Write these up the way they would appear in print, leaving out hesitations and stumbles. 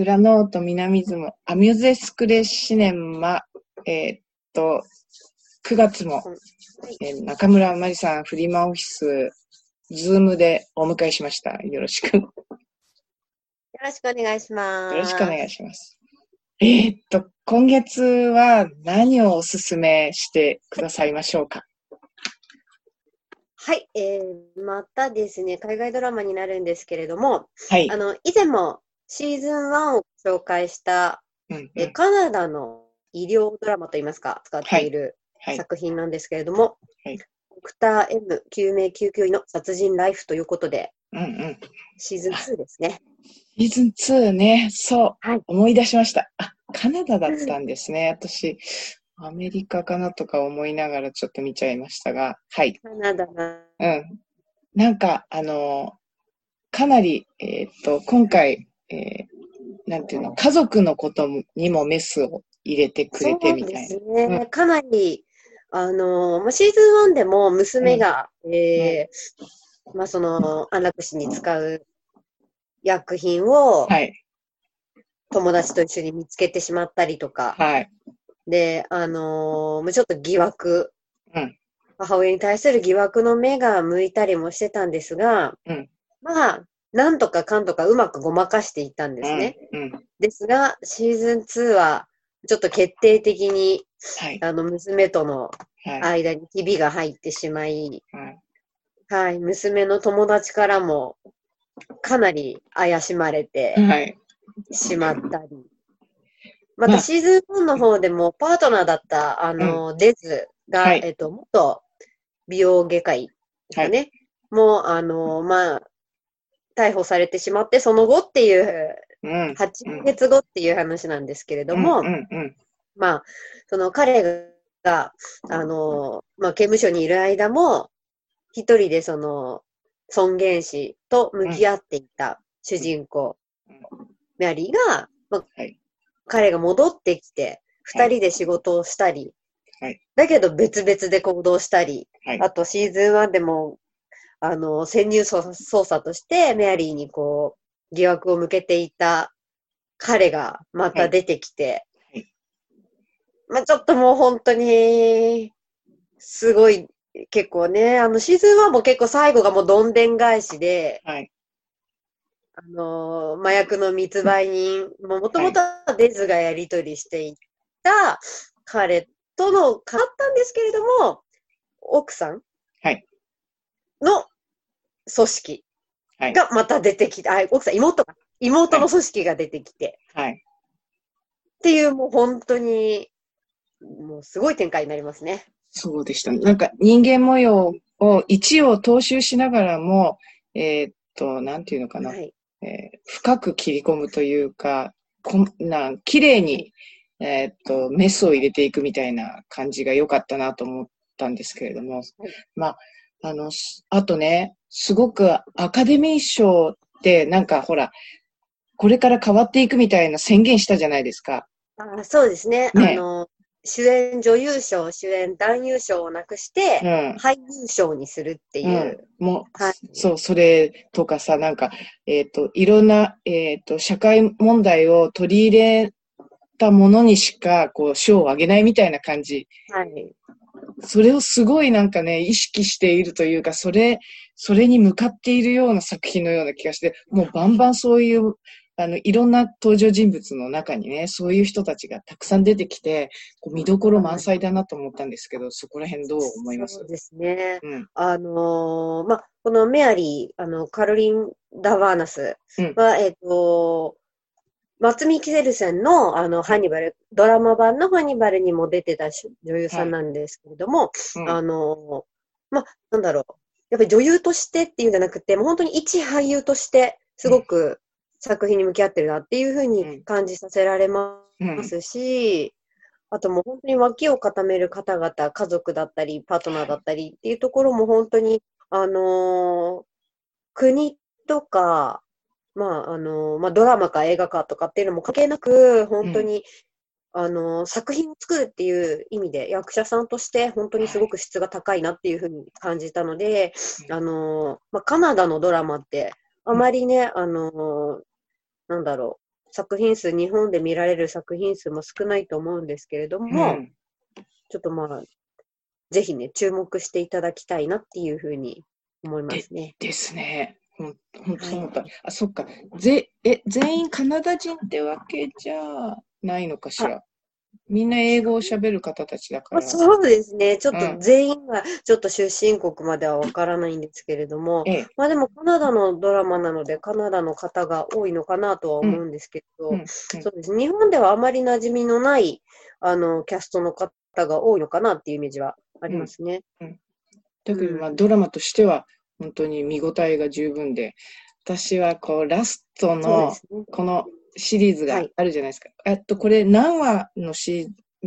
プラノートミナミズム、アミュゼスクレシネマ、9月も、中村まりさん、フリマオフィス、ズームでお迎えしました。よろしく。よろしくお願いします。 ろしくお願いします。今月は何をお勧めしてくださいましょうか？ はい、またですね、海外ドラマになるんですけれども、 はい。 以前もシーズン1を紹介した、カナダの医療ドラマといいますか、使っている作品なんですけれども、ドクター M 救命救急医の殺人ライフということで、シーズン2ですね。 シーズン2ね、そう、思い出しました。あ、カナダだったんですね。私、アメリカかなとか思いながらちょっと見ちゃいましたが、はい。 カナダな。 なんか、かなり、今回、なんていうの、家族のことにもメスを入れてくれてみたいな。 そうですね。かなり、シーズン1でも娘が、その、安楽死に使う薬品を、友達と一緒に見つけてしまったりとか、で、ちょっと疑惑、母親に対する疑惑の目が向いたりもしてたんですが、まあ、なんとかかんとかうまくごまかしていったんですね。ですが、シーズン2は、ちょっと決定的に、娘との間にひびが入ってしまい、娘の友達からも、かなり怪しまれてしまったり。またシーズン1の方でもパートナーだった、デズが、元美容外科医ですかね。もう、逮捕されてしまって、その後っていう、8ヶ月後っていう話なんですけれども、その彼が、刑務所にいる間も、一人でその、尊厳死と向き合っていた主人公、メアリーが、彼が戻ってきて、二人で仕事をしたり、だけど別々で行動したり、あとシーズン1でも、潜入捜査としてメアリーにこう、疑惑を向けていた彼がまた出てきて、ちょっともう本当に、すごい、結構ね、シーズン1も結構最後がもうどんでん返しで、麻薬の密売人、もともとはデズがやり取りしていた彼との、変わったんですけれども、奥さんの組織がまた出てきて、奥さん、妹の組織が出てきて、っていうもう本当に、もうすごい展開になりますね。 そうでしたね。なんか人間模様を一応踏襲しながらも、なんていうのかな。深く切り込むというか、綺麗に、メスを入れていくみたいな感じが良かったなと思ったんですけれども、あとね、すごくアカデミー賞ってなんかほら、これから変わっていくみたいな宣言したじゃないですか。 そうですね。主演女優賞、主演男優賞をなくして、俳優賞にするっていう。 そう、それとかさ、なんか、いろんな、社会問題を取り入れたものにしか、こう、賞をあげないみたいな感じ。それをすごいなんかね、意識しているというか、それに向かっているような作品のような気がして、もうバンバンそういう、いろんな登場人物の中にね、そういう人たちがたくさん出てきて、こう見どころ満載だなと思ったんですけど、そこら辺どう思います？ そうですね。このメアリー、カロリン・ダバーナスは、松見キセルセンの、ハンニバル、ドラマ版のハンニバルにも出てた女優さんなんですけれども、なんだろう。やっぱり女優としてっていうんじゃなくて、もう本当に一俳優として、すごく作品に向き合ってるなっていうふうに感じさせられますし、あともう本当に脇を固める方々、家族だったり、パートナーだったりっていうところも本当に、国とか、ドラマか映画かとかっていうのも関係なく、本当に、作品を作るっていう意味で、役者さんとして本当にすごく質が高いなっていうふうに感じたので、カナダのドラマって、あまりね、なんだろう。 作品数、日本で見られる作品数も少ないと思うんですけれども、ちょっとぜひね、注目していただきたいなっていうふうに思いますね。 ですね。本当そう思った。あ、そっか。全員カナダ人ってわけじゃないのかしら。みんな英語を喋る方たちだから。 そうですね。ちょっと全員は、ちょっと出身国まではわからないんですけれども、でもカナダのドラマなので、カナダの方が多いのかなとは思うんですけど、そうです。日本ではあまり馴染みのない、キャストの方が多いのかなっていうイメージはありますね。 だけど、ドラマとしては、本当に見応えが十分で、私はラストの、このシリーズがあるじゃないですか。これ何話シーズン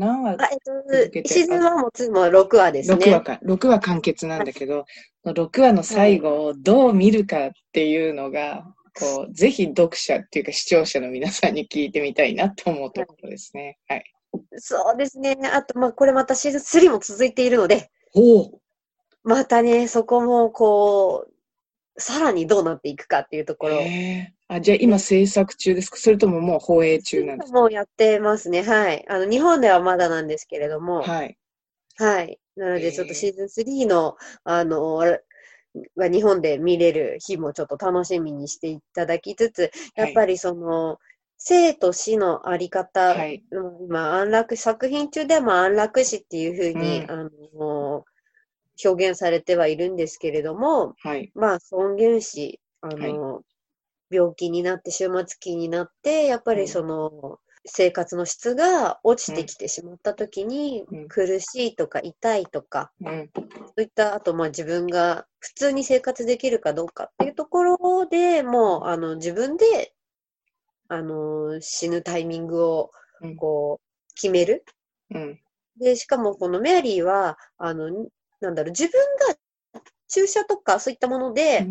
1も2も6話ですね。 6話完結なんだけど、6話の最後をどう見るかっていうのが、ぜひ読者っていうか視聴者の皆さんに聞いてみたいなと思うところですね。はい。 そうですね。あと、これまたシーズン3も続いているので、またね、そこもさらにどうなっていくかっていうところ。 じゃあ今制作中ですか？それとももう放映中なんですか？ もうやってますね。はい。日本ではまだなんですけれども。はい。はい。なので、ちょっとシーズン3の、日本で見れる日もちょっと楽しみにしていただきつつ、やっぱり生と死のあり方、今、作品中でも安楽死っていうふうに、表現されてはいるんですけれども、尊厳死、病気になって、終末期になって、やっぱり生活の質が落ちてきてしまったときに、苦しいとか痛いとか、そういった、あと自分が普通に生活できるかどうかっていうところでもう、自分で、死ぬタイミングを、決める。で、しかもこのメアリーは、自分が注射とかそういったもので、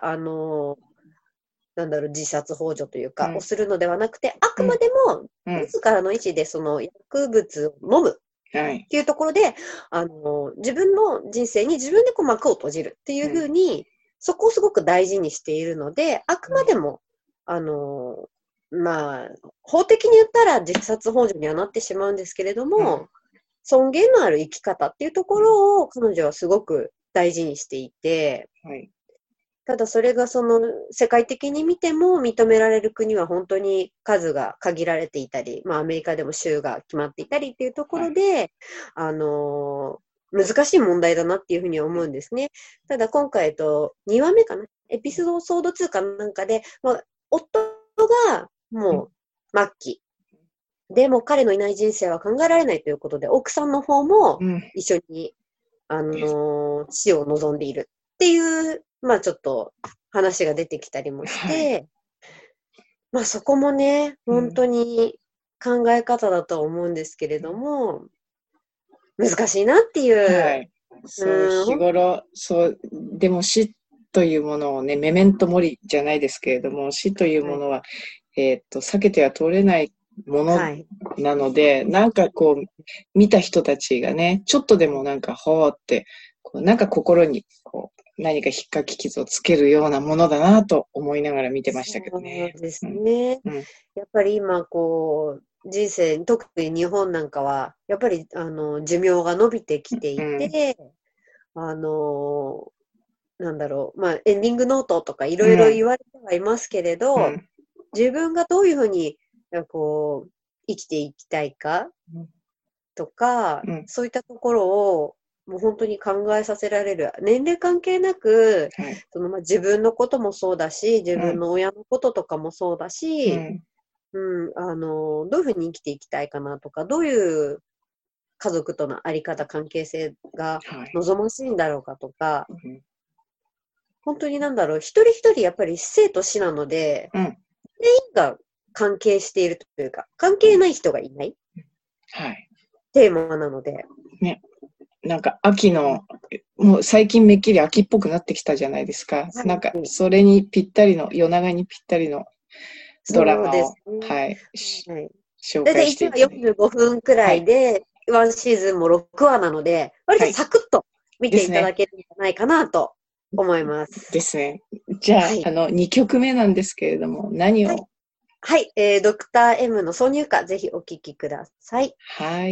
自殺幇助というか、をするのではなくて、あくまでも、自らの意思でその薬物を飲むっていうところで、自分の人生に自分で幕を閉じるっていうふうに、そこをすごく大事にしているので、あくまでも、法的に言ったら自殺幇助にはなってしまうんですけれども、尊厳のある生き方っていうところを彼女はすごく大事にしていて、ただそれが世界的に見ても認められる国は本当に数が限られていたり、アメリカでも州が決まっていたりっていうところで、難しい問題だなっていうふうに思うんですね。ただ今回2話目かな、エピソード2かなんかで、夫がもう末期。でも彼のいない人生は考えられないということで、奥さんの方も一緒に、死を望んでいるっていう、ちょっと話が出てきたりもして、そこもね、本当に考え方だとは思うんですけれども、難しいなっていう。 日頃、でも死というものをね、メメントモリじゃないですけれども、死というものは、避けては通れないものなので、見た人たちがね、ちょっとでもほーって、心に、何か引っかき傷をつけるようなものだなと思いながら見てましたけどね。 そうですね。やっぱり今、人生、特に日本なんかは、やっぱり、寿命が伸びてきていて、エンディングノートとかいろいろ言われてはいますけれど、自分がどういうふうに、生きていきたいかとか、そういったところを、もう本当に考えさせられる。年齢関係なく、自分のこともそうだし、自分の親のこととかもそうだし、どういうふうに生きていきたいかなとか、どういう家族とのあり方、関係性が望ましいんだろうかとか、本当に一人一人やっぱり生と死なので、全員が関係しているというか、関係ない人がいない、テーマなので。 ね。秋の、もう最近めっきり秋っぽくなってきたじゃないですか。それにぴったりの、夜長にぴったりのドラマを、紹介していただいて。 大体1話45分くらいで、ワンシーズンも6話なので、割とサクッと見ていただけるんじゃないかなと思います。 ですね。じゃあ、2曲目なんですけれども、何をはい、ドクター M の挿入歌、ぜひお聴きください。 はい。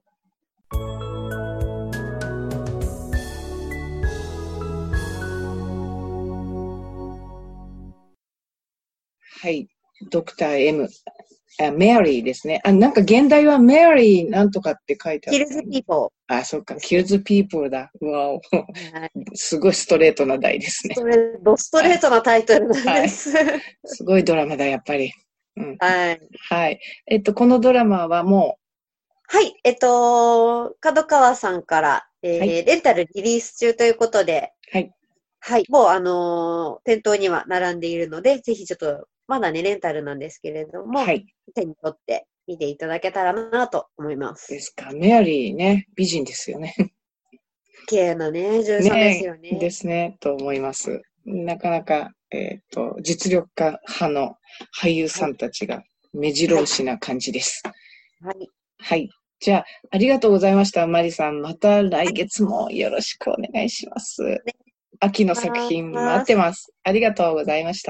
はい。ドクター M。メアリーですね。なんか現代はメアリーなんとかって書いてある。 キルズピーポー。そっか。キルズピーポーだ。うわお。すごいストレートな題ですね。 ストレートなタイトルなんです。はい、 すごいドラマだ、やっぱり。 うん、はい。 はい。このドラマはもう。はい。角川さんから、はい、レンタルリリース中ということで。はい。はい。もう、店頭には並んでいるので、ぜひちょっと、まだね、レンタルなんですけれども、はい。手に取って見ていただけたらなと思います。 ですか。メアリーね、美人ですよね。 綺麗なね、女優さんですよね。 ですね、と思います。なかなか、実力家派の俳優さんたちが目白押しな感じです。はい。はい。じゃあ、ありがとうございました、マリさん。また来月もよろしくお願いします。ね、秋の作品待ってます。ありがとうございました。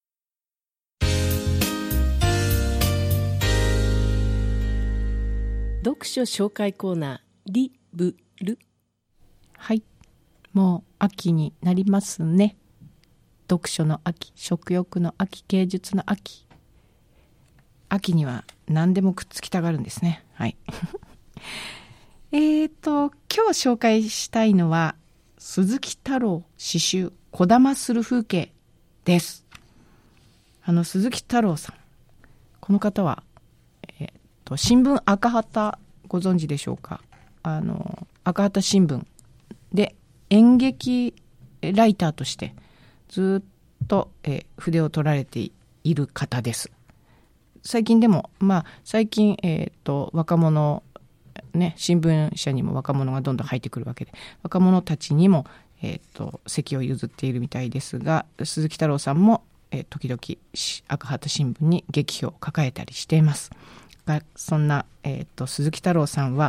読書紹介コーナー、リブル。はい。もう秋になりますね。読書の秋、食欲の秋、芸術の秋。秋には何でもくっつきたがるんですね。はい。今日紹介したいのは、鈴木太郎詩集、こだまする風景です。鈴木太郎さん。この方は、新聞赤旗ご存知でしょうか。赤旗新聞で演劇ライターとしてずっと、筆を取られている方です。最近でも、最近、若者、ね、新聞社にも若者がどんどん入ってくるわけで、若者たちにも、席を譲っているみたいですが、鈴木太郎さんも、時々赤旗新聞に劇評を抱えたりしています。そんな、鈴木太郎さんは、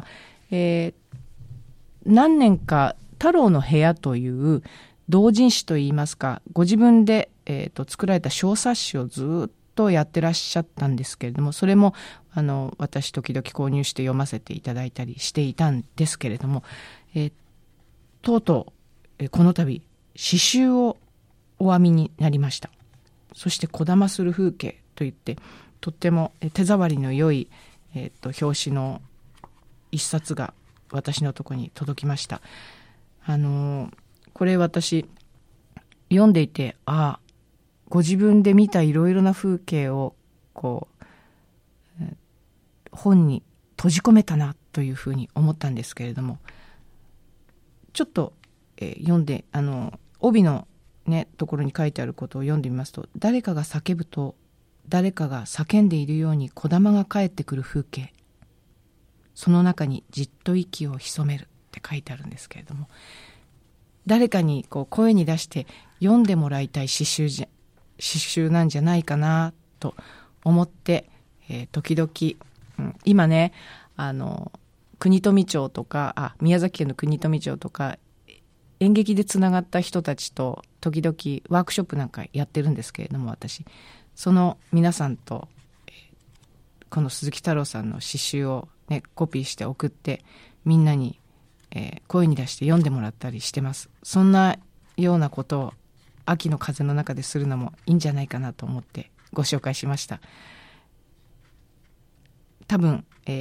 何年か太郎の部屋という同人誌といいますか、ご自分で、作られた小冊子をずっとやってらっしゃったんですけれども、それも私時々購入して読ませていただいたりしていたんですけれども、とうとう、この度詩集をお編みになりました。そしてこだまする風景といってとっても手触りの良い、表紙の一冊が私のところに届きました。これ私読んでいて、ご自分で見たいろいろな風景をこう、本に閉じ込めたなというふうに思ったんですけれども、ちょっと、読んで帯のねところに書いてあることを読んでみますと、誰かが叫ぶと誰かが叫んでいるようにこだまが帰ってくる風景、その中にじっと息を潜めるって書いてあるんですけれども、誰かにこう声に出して読んでもらいたい詩集なんじゃないかなと思って、時々、今ね国富町とか宮崎県の国富町とか演劇でつながった人たちと時々ワークショップなんかやってるんですけれども、私その皆さんと、この鈴木太郎さんの詩集を、ね、コピーして送ってみんなに、声に出して読んでもらったりしてます。そんなようなことを秋の風の中でするのもいいんじゃないかなと思ってご紹介しました。多分、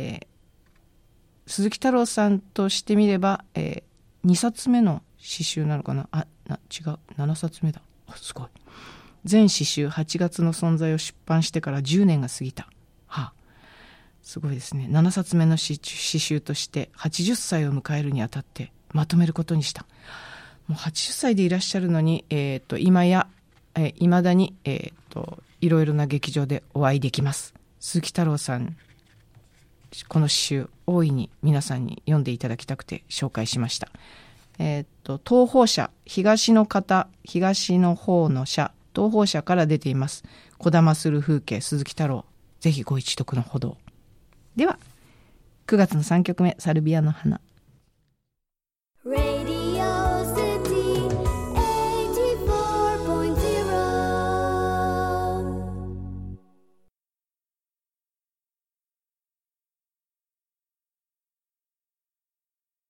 鈴木太郎さんとしてみれば、2冊目の詩集なのかな、違う、7冊目だ。すごい。全詩集8月の存在を出版してから10年が過ぎた。すごいですね。7冊目の詩集として80歳を迎えるにあたってまとめることにした。もう80歳でいらっしゃるのに、未だに、いろいろな劇場でお会いできます。鈴木太郎さん、この詩集大いに皆さんに読んでいただきたくて紹介しました。東方社、東の方の社、東方社から出ています。こだまする風景、鈴木太郎。ぜひご一読のほど。では、9月の3曲目、サルビアの花。